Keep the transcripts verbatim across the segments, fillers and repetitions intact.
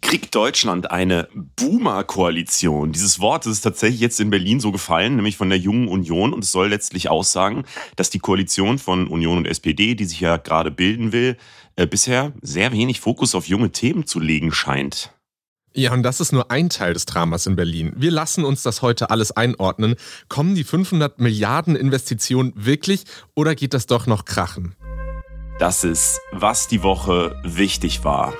Kriegt Deutschland eine Boomer-Koalition? Dieses Wort das ist tatsächlich jetzt in Berlin so gefallen, nämlich von der Jungen Union. Und es soll letztlich aussagen, dass die Koalition von Union und S P D, die sich ja gerade bilden will, äh, bisher sehr wenig Fokus auf junge Themen zu legen scheint. Ja, und das ist nur ein Teil des Dramas in Berlin. Wir lassen uns das heute alles einordnen. Kommen die fünfhundert Milliarden Investitionen wirklich oder geht das doch noch krachen? Das ist, was die Woche wichtig war.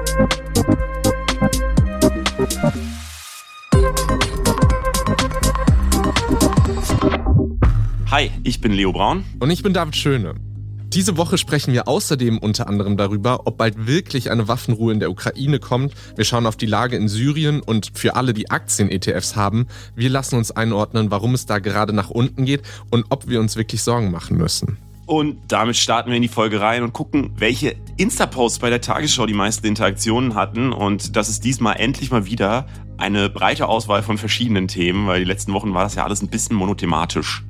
Hi, ich bin Leo Braun. Und ich bin David Schöne. Diese Woche sprechen wir außerdem unter anderem darüber, ob bald wirklich eine Waffenruhe in der Ukraine kommt. Wir schauen auf die Lage in Syrien und für alle, die Aktien-E T Fs haben, wir lassen uns einordnen, warum es da gerade nach unten geht und ob wir uns wirklich Sorgen machen müssen. Und damit starten wir in die Folge rein und gucken, welche Insta-Posts bei der Tagesschau die meisten Interaktionen hatten. Und das ist diesmal endlich mal wieder eine breite Auswahl von verschiedenen Themen, weil die letzten Wochen war das ja alles ein bisschen monothematisch.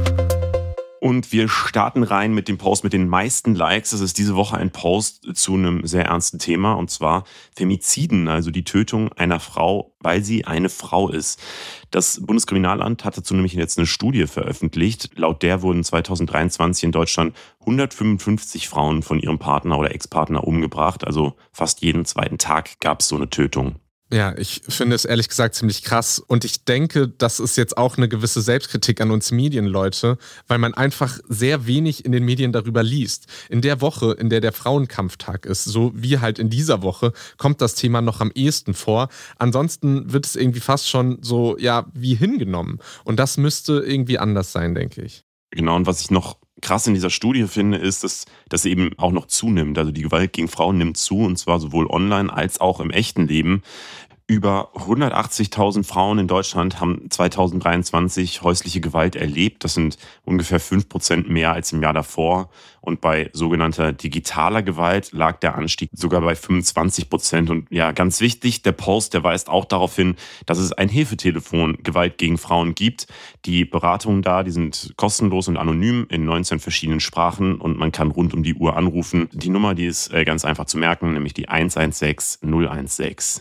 Und wir starten rein mit dem Post mit den meisten Likes. Das ist diese Woche ein Post zu einem sehr ernsten Thema, und zwar Femiziden, also die Tötung einer Frau, weil sie eine Frau ist. Das Bundeskriminalamt hat dazu nämlich jetzt eine Studie veröffentlicht. Laut der wurden zweitausenddreiundzwanzig in Deutschland hundertfünfundfünfzig Frauen von ihrem Partner oder Ex-Partner umgebracht. Also fast jeden zweiten Tag gab es so eine Tötung. Ja, ich finde es ehrlich gesagt ziemlich krass und ich denke, das ist jetzt auch eine gewisse Selbstkritik an uns Medienleute, weil man einfach sehr wenig in den Medien darüber liest. In der Woche, in der der Frauenkampftag ist, so wie halt in dieser Woche, kommt das Thema noch am ehesten vor. Ansonsten wird es irgendwie fast schon so, ja, wie hingenommen und das müsste irgendwie anders sein, denke ich. Genau, und was ich noch krass in dieser Studie finde, ist, dass das eben auch noch zunimmt. Also die Gewalt gegen Frauen nimmt zu, und zwar sowohl online als auch im echten Leben. Über hundertachtzigtausend Frauen in Deutschland haben zweitausenddreiundzwanzig häusliche Gewalt erlebt. Das sind ungefähr fünf Prozent mehr als im Jahr davor. Und bei sogenannter digitaler Gewalt lag der Anstieg sogar bei fünfundzwanzig Prozent. Und ja, ganz wichtig, der Post, der weist auch darauf hin, dass es ein Hilfetelefon Gewalt gegen Frauen gibt. Die Beratungen da, die sind kostenlos und anonym in neunzehn verschiedenen Sprachen und man kann rund um die Uhr anrufen. Die Nummer, die ist ganz einfach zu merken, nämlich die eins eins sechs null eins sechs.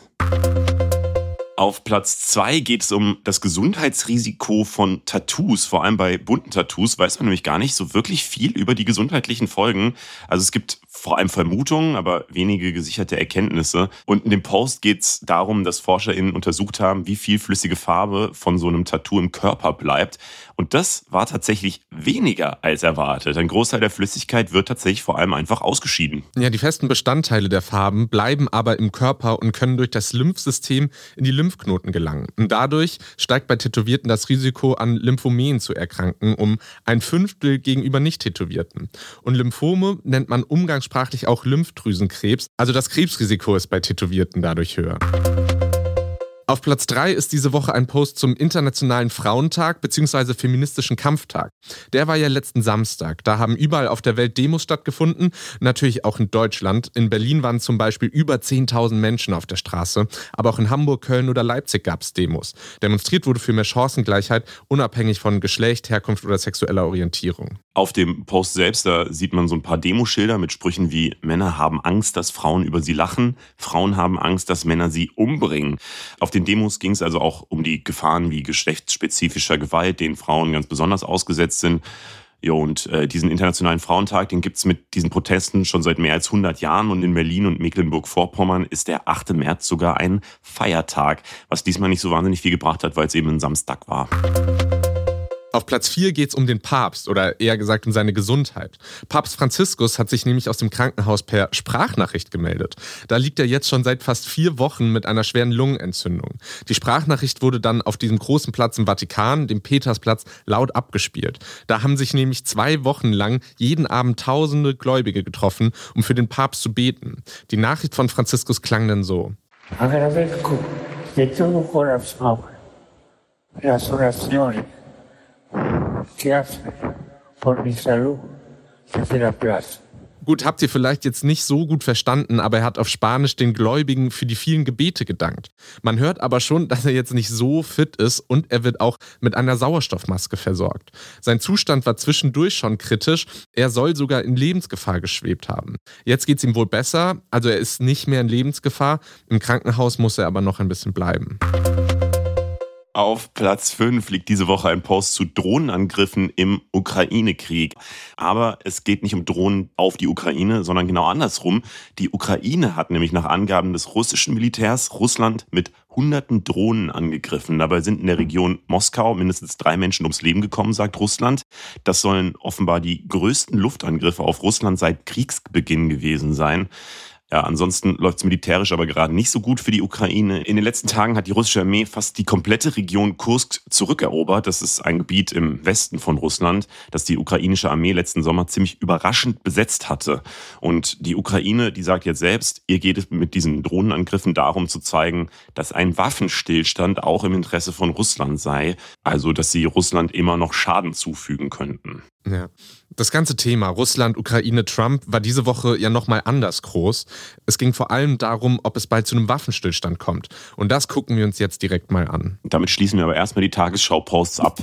Auf Platz zwei geht es um das Gesundheitsrisiko von Tattoos. Vor allem bei bunten Tattoos weiß man nämlich gar nicht so wirklich viel über die gesundheitlichen Folgen. Also es gibt vor allem Vermutungen, aber wenige gesicherte Erkenntnisse. Und in dem Post geht es darum, dass ForscherInnen untersucht haben, wie viel flüssige Farbe von so einem Tattoo im Körper bleibt. Und das war tatsächlich weniger als erwartet. Ein Großteil der Flüssigkeit wird tatsächlich vor allem einfach ausgeschieden. Ja, die festen Bestandteile der Farben bleiben aber im Körper und können durch das Lymphsystem in die Lymphknoten gelangen. Und dadurch steigt bei Tätowierten das Risiko, an Lymphomien zu erkranken, um ein Fünftel gegenüber Nicht-Tätowierten. Und Lymphome nennt man umgangssprachlich auch Lymphdrüsenkrebs. Also das Krebsrisiko ist bei Tätowierten dadurch höher. Auf Platz drei ist diese Woche ein Post zum Internationalen Frauentag bzw. Feministischen Kampftag. Der war ja letzten Samstag. Da haben überall auf der Welt Demos stattgefunden, natürlich auch in Deutschland. In Berlin waren zum Beispiel über zehntausend Menschen auf der Straße, aber auch in Hamburg, Köln oder Leipzig gab es Demos. Demonstriert wurde für mehr Chancengleichheit, unabhängig von Geschlecht, Herkunft oder sexueller Orientierung. Auf dem Post selbst, da sieht man so ein paar Demoschilder mit Sprüchen wie: Männer haben Angst, dass Frauen über sie lachen, Frauen haben Angst, dass Männer sie umbringen. Auf den Demos ging es also auch um die Gefahren wie geschlechtsspezifischer Gewalt, denen Frauen ganz besonders ausgesetzt sind. Jo, und äh, diesen Internationalen Frauentag, den gibt's mit diesen Protesten schon seit mehr als hundert Jahren. Und in Berlin und Mecklenburg-Vorpommern ist der achte März sogar ein Feiertag, was diesmal nicht so wahnsinnig viel gebracht hat, weil es eben ein Samstag war. Auf Platz vier geht es um den Papst oder eher gesagt um seine Gesundheit. Papst Franziskus hat sich nämlich aus dem Krankenhaus per Sprachnachricht gemeldet. Da liegt er jetzt schon seit fast vier Wochen mit einer schweren Lungenentzündung. Die Sprachnachricht wurde dann auf diesem großen Platz im Vatikan, dem Petersplatz, laut abgespielt. Da haben sich nämlich zwei Wochen lang jeden Abend tausende Gläubige getroffen, um für den Papst zu beten. Die Nachricht von Franziskus klang dann so: Agradezco de todo corazón las oraciones que hace por mi salud desde la plaza. Gut, habt ihr vielleicht jetzt nicht so gut verstanden, aber er hat auf Spanisch den Gläubigen für die vielen Gebete gedankt. Man hört aber schon, dass er jetzt nicht so fit ist und er wird auch mit einer Sauerstoffmaske versorgt. Sein Zustand war zwischendurch schon kritisch, er soll sogar in Lebensgefahr geschwebt haben. Jetzt geht es ihm wohl besser, also er ist nicht mehr in Lebensgefahr, im Krankenhaus muss er aber noch ein bisschen bleiben. Auf Platz fünf liegt diese Woche ein Post zu Drohnenangriffen im Ukraine-Krieg. Aber es geht nicht um Drohnen auf die Ukraine, sondern genau andersrum. Die Ukraine hat nämlich nach Angaben des russischen Militärs Russland mit hunderten Drohnen angegriffen. Dabei sind in der Region Moskau mindestens drei Menschen ums Leben gekommen, sagt Russland. Das sollen offenbar die größten Luftangriffe auf Russland seit Kriegsbeginn gewesen sein. Ja, ansonsten läuft es militärisch aber gerade nicht so gut für die Ukraine. In den letzten Tagen hat die russische Armee fast die komplette Region Kursk zurückerobert. Das ist ein Gebiet im Westen von Russland, das die ukrainische Armee letzten Sommer ziemlich überraschend besetzt hatte. Und die Ukraine, die sagt jetzt selbst, ihr geht es mit diesen Drohnenangriffen darum zu zeigen, dass ein Waffenstillstand auch im Interesse von Russland sei. Also, dass sie Russland immer noch Schaden zufügen könnten. Ja. Das ganze Thema Russland, Ukraine, Trump war diese Woche ja nochmal anders groß. Es ging vor allem darum, ob es bald zu einem Waffenstillstand kommt. Und das gucken wir uns jetzt direkt mal an. Damit schließen wir aber erstmal die Tagesschau-Posts ab.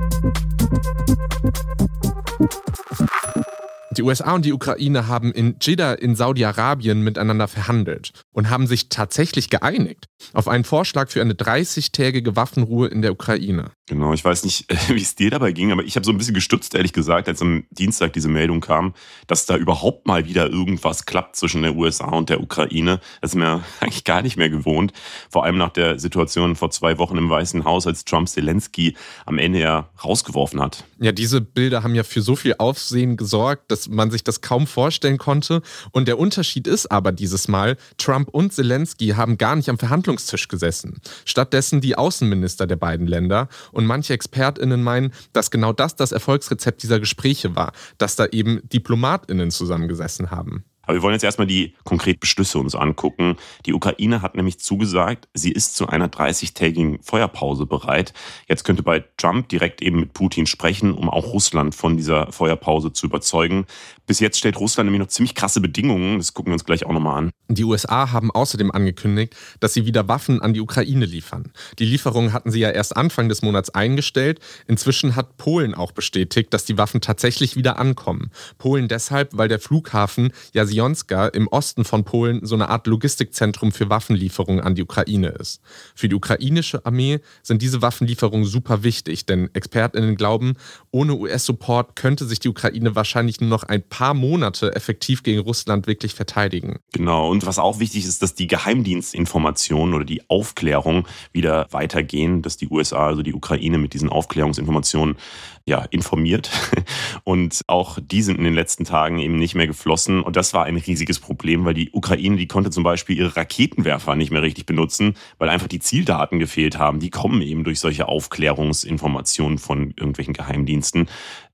Die U S A und die Ukraine haben in Jeddah in Saudi-Arabien miteinander verhandelt und haben sich tatsächlich geeinigt auf einen Vorschlag für eine dreißigtägige Waffenruhe in der Ukraine. Genau, ich weiß nicht, wie es dir dabei ging, aber ich habe so ein bisschen gestutzt, ehrlich gesagt, als am Dienstag diese Meldung kam, dass da überhaupt mal wieder irgendwas klappt zwischen der U S A und der Ukraine. Das ist mir eigentlich gar nicht mehr gewohnt. Vor allem nach der Situation vor zwei Wochen im Weißen Haus, als Trump Zelensky am Ende ja rausgeworfen hat. Ja, diese Bilder haben ja für so viel Aufsehen gesorgt, dass man sich das kaum vorstellen konnte. Und der Unterschied ist aber dieses Mal, Trump und Zelensky haben gar nicht am Verhandlungstisch gesessen. Stattdessen die Außenminister der beiden Länder. Und manche ExpertInnen meinen, dass genau das das Erfolgsrezept dieser Gespräche war, dass da eben DiplomatInnen zusammengesessen haben. Aber wir wollen jetzt erstmal die konkreten Beschlüsse uns angucken. Die Ukraine hat nämlich zugesagt, sie ist zu einer dreißigtägigen Feuerpause bereit. Jetzt könnte bei Trump direkt eben mit Putin sprechen, um auch Russland von dieser Feuerpause zu überzeugen. Bis jetzt stellt Russland nämlich noch ziemlich krasse Bedingungen. Das gucken wir uns gleich auch nochmal an. Die U S A haben außerdem angekündigt, dass sie wieder Waffen an die Ukraine liefern. Die Lieferungen hatten sie ja erst Anfang des Monats eingestellt. Inzwischen hat Polen auch bestätigt, dass die Waffen tatsächlich wieder ankommen. Polen deshalb, weil der Flughafen Jasionska im Osten von Polen so eine Art Logistikzentrum für Waffenlieferungen an die Ukraine ist. Für die ukrainische Armee sind diese Waffenlieferungen super wichtig, denn ExpertInnen glauben, ohne U S-Support könnte sich die Ukraine wahrscheinlich nur noch ein paar Monate effektiv gegen Russland wirklich verteidigen. Genau, und was auch wichtig ist, dass die Geheimdienstinformationen oder die Aufklärung wieder weitergehen, dass die U S A, also die Ukraine, mit diesen Aufklärungsinformationen ja, informiert. Und auch die sind in den letzten Tagen eben nicht mehr geflossen. Und das war ein riesiges Problem, weil die Ukraine, die konnte zum Beispiel ihre Raketenwerfer nicht mehr richtig benutzen, weil einfach die Zieldaten gefehlt haben. Die kommen eben durch solche Aufklärungsinformationen von irgendwelchen Geheimdiensten.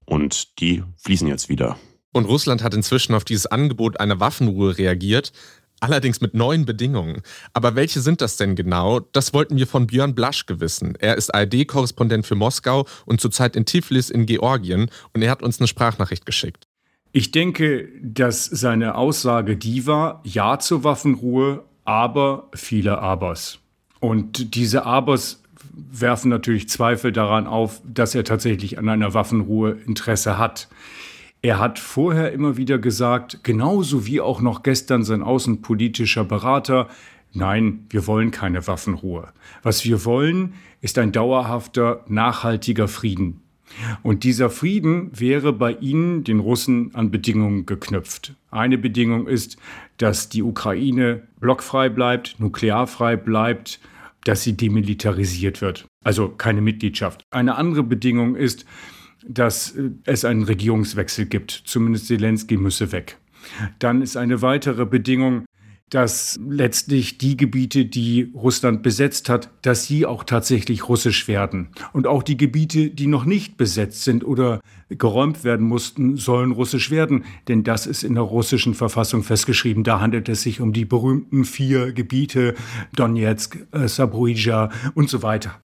Und die fließen jetzt wieder. Und Russland hat inzwischen auf dieses Angebot einer Waffenruhe reagiert. Allerdings mit neuen Bedingungen. Aber welche sind das denn genau? Das wollten wir von Björn Blaschke wissen. Er ist A R D-Korrespondent für Moskau und zurzeit in Tiflis in Georgien. Und er hat uns eine Sprachnachricht geschickt. Ich denke, dass seine Aussage die war, ja zur Waffenruhe, aber viele Abers. Und diese Abers werfen natürlich Zweifel daran auf, dass er tatsächlich an einer Waffenruhe Interesse hat. Er hat vorher immer wieder gesagt, genauso wie auch noch gestern sein außenpolitischer Berater, nein, wir wollen keine Waffenruhe. Was wir wollen, ist ein dauerhafter, nachhaltiger Frieden. Und dieser Frieden wäre bei ihnen, den Russen, an Bedingungen geknüpft. Eine Bedingung ist, dass die Ukraine blockfrei bleibt, nuklearfrei bleibt, dass sie demilitarisiert wird, also keine Mitgliedschaft. Eine andere Bedingung ist, dass es einen Regierungswechsel gibt. Zumindest Zelensky müsse weg. Dann ist eine weitere Bedingung, dass letztlich die Gebiete, die Russland besetzt hat, dass sie auch tatsächlich russisch werden. Und auch die Gebiete, die noch nicht besetzt sind oder geräumt werden mussten, sollen russisch werden. Denn das ist in der russischen Verfassung festgeschrieben. Da handelt es sich um die berühmten vier Gebiete, Donetsk, Saporischschja und so weiter.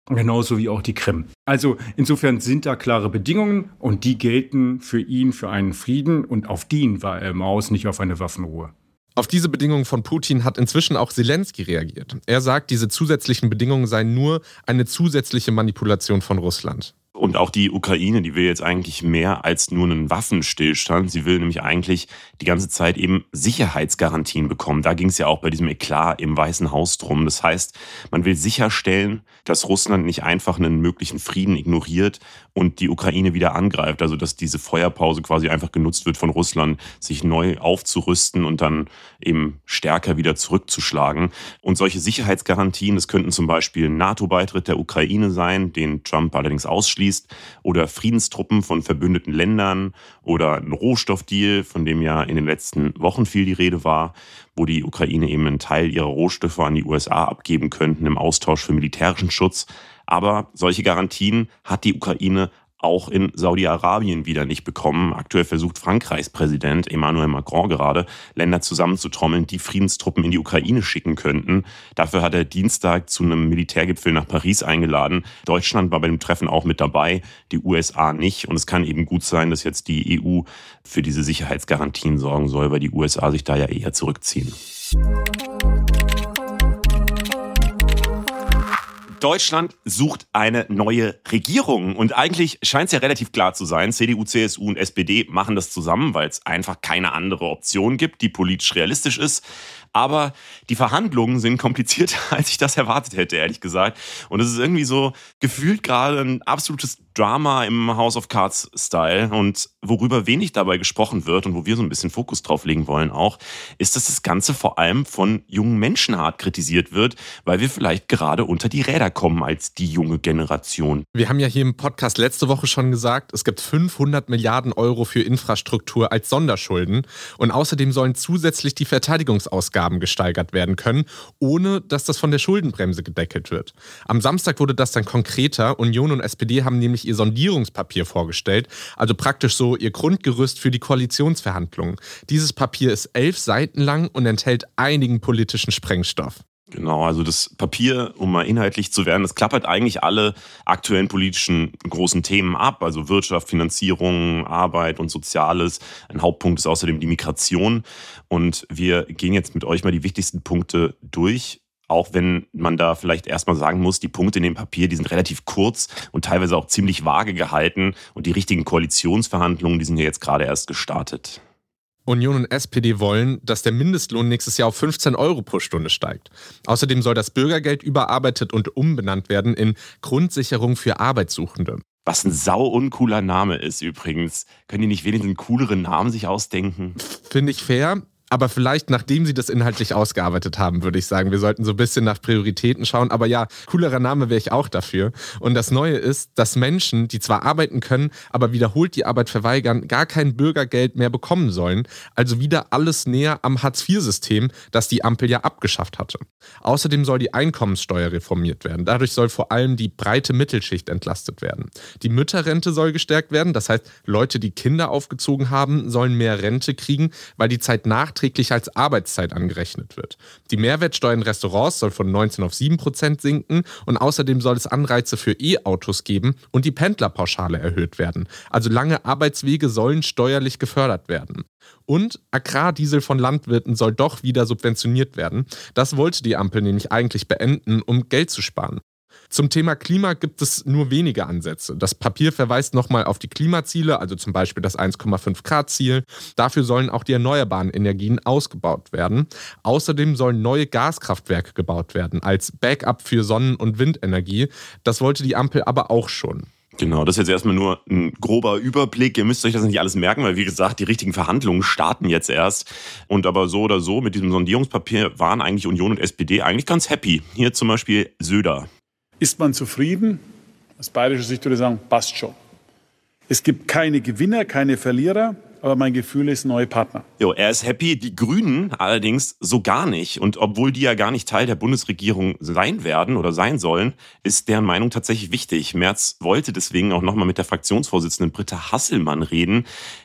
Genauso wie auch die Krim. Also insofern sind da klare Bedingungen und die gelten für ihn für einen Frieden und auf den war er im Aus, nicht auf eine Waffenruhe. Auf diese Bedingungen von Putin hat inzwischen auch Zelensky reagiert. Er sagt, diese zusätzlichen Bedingungen seien nur eine zusätzliche Manipulation von Russland. Und auch die Ukraine, die will jetzt eigentlich mehr als nur einen Waffenstillstand. Sie will nämlich eigentlich die ganze Zeit eben Sicherheitsgarantien bekommen. Da ging es ja auch bei diesem Eklat im Weißen Haus drum. Das heißt, man will sicherstellen, dass Russland nicht einfach einen möglichen Frieden ignoriert und die Ukraine wieder angreift. Also dass diese Feuerpause quasi einfach genutzt wird von Russland, sich neu aufzurüsten und dann eben stärker wieder zurückzuschlagen. Und solche Sicherheitsgarantien, das könnten zum Beispiel ein NATO-Beitritt der Ukraine sein, den Trump allerdings ausschließt, oder Friedenstruppen von verbündeten Ländern oder ein Rohstoffdeal, von dem ja in den letzten Wochen viel die Rede war, wo die Ukraine eben einen Teil ihrer Rohstoffe an die U S A abgeben könnten im Austausch für militärischen Schutz. Aber solche Garantien hat die Ukraine auch in Saudi-Arabien wieder nicht bekommen. Aktuell versucht Frankreichs Präsident Emmanuel Macron gerade, Länder zusammenzutrommeln, die Friedenstruppen in die Ukraine schicken könnten. Dafür hat er Dienstag zu einem Militärgipfel nach Paris eingeladen. Deutschland war bei dem Treffen auch mit dabei, die U S A nicht. Und es kann eben gut sein, dass jetzt die E U für diese Sicherheitsgarantien sorgen soll, weil die U S A sich da ja eher zurückziehen. Deutschland sucht eine neue Regierung und eigentlich scheint es ja relativ klar zu sein, C D U, C S U und S P D machen das zusammen, weil es einfach keine andere Option gibt, die politisch realistisch ist. Aber die Verhandlungen sind komplizierter, als ich das erwartet hätte, ehrlich gesagt. Und es ist irgendwie so gefühlt gerade ein absolutes Drama im House of Cards-Style. Und worüber wenig dabei gesprochen wird und wo wir so ein bisschen Fokus drauf legen wollen auch, ist, dass das Ganze vor allem von jungen Menschen hart kritisiert wird, weil wir vielleicht gerade unter die Räder kommen als die junge Generation. Wir haben ja hier im Podcast letzte Woche schon gesagt, es gibt fünfhundert Milliarden Euro für Infrastruktur als Sonderschulden. Und außerdem sollen zusätzlich die Verteidigungsausgaben gesteigert werden können, ohne dass das von der Schuldenbremse gedeckelt wird. Am Samstag wurde das dann konkreter. Union und S P D haben nämlich ihr Sondierungspapier vorgestellt, also praktisch so ihr Grundgerüst für die Koalitionsverhandlungen. Dieses Papier ist elf Seiten lang und enthält einigen politischen Sprengstoff. Genau, also das Papier, um mal inhaltlich zu werden, das klappert eigentlich alle aktuellen politischen großen Themen ab, also Wirtschaft, Finanzierung, Arbeit und Soziales. Ein Hauptpunkt ist außerdem die Migration und wir gehen jetzt mit euch mal die wichtigsten Punkte durch. Auch wenn man da vielleicht erstmal sagen muss, die Punkte in dem Papier, die sind relativ kurz und teilweise auch ziemlich vage gehalten und die richtigen Koalitionsverhandlungen, die sind ja jetzt gerade erst gestartet. Union und S P D wollen, dass der Mindestlohn nächstes Jahr auf fünfzehn Euro pro Stunde steigt. Außerdem soll das Bürgergeld überarbeitet und umbenannt werden in Grundsicherung für Arbeitssuchende. Was ein sau uncooler Name ist übrigens. Können die nicht wenigstens einen cooleren Namen sich ausdenken? Finde ich fair. Aber vielleicht, nachdem sie das inhaltlich ausgearbeitet haben, würde ich sagen, wir sollten so ein bisschen nach Prioritäten schauen. Aber ja, coolerer Name wäre ich auch dafür. Und das Neue ist, dass Menschen, die zwar arbeiten können, aber wiederholt die Arbeit verweigern, gar kein Bürgergeld mehr bekommen sollen. Also wieder alles näher am Hartz vier System, das die Ampel ja abgeschafft hatte. Außerdem soll die Einkommenssteuer reformiert werden. Dadurch soll vor allem die breite Mittelschicht entlastet werden. Die Mütterrente soll gestärkt werden. Das heißt, Leute, die Kinder aufgezogen haben, sollen mehr Rente kriegen, weil die Zeit nach nachträglich als Arbeitszeit angerechnet wird. Die Mehrwertsteuer in Restaurants soll von neunzehn auf sieben Prozent sinken und außerdem soll es Anreize für E-Autos geben und die Pendlerpauschale erhöht werden. Also lange Arbeitswege sollen steuerlich gefördert werden. Und Agrardiesel von Landwirten soll doch wieder subventioniert werden. Das wollte die Ampel nämlich eigentlich beenden, um Geld zu sparen. Zum Thema Klima gibt es nur wenige Ansätze. Das Papier verweist nochmal auf die Klimaziele, also zum Beispiel das eins Komma fünf Grad Ziel. Dafür sollen auch die erneuerbaren Energien ausgebaut werden. Außerdem sollen neue Gaskraftwerke gebaut werden, als Backup für Sonnen- und Windenergie. Das wollte die Ampel aber auch schon. Genau, das ist jetzt erstmal nur ein grober Überblick. Ihr müsst euch das nicht alles merken, weil wie gesagt, die richtigen Verhandlungen starten jetzt erst. Und aber so oder so, mit diesem Sondierungspapier waren eigentlich Union und S P D eigentlich ganz happy. Hier zum Beispiel Söder. Ist man zufrieden? Aus bayerischer Sicht würde ich sagen, passt schon. Es gibt keine Gewinner, keine Verlierer, aber mein Gefühl ist neue Partner. Jo, er ist happy, die Grünen allerdings so gar nicht. Und obwohl die ja gar nicht Teil der Bundesregierung sein werden oder sein sollen, ist deren Meinung tatsächlich wichtig. Merz wollte deswegen auch nochmal mit der Fraktionsvorsitzenden Britta Hasselmann reden.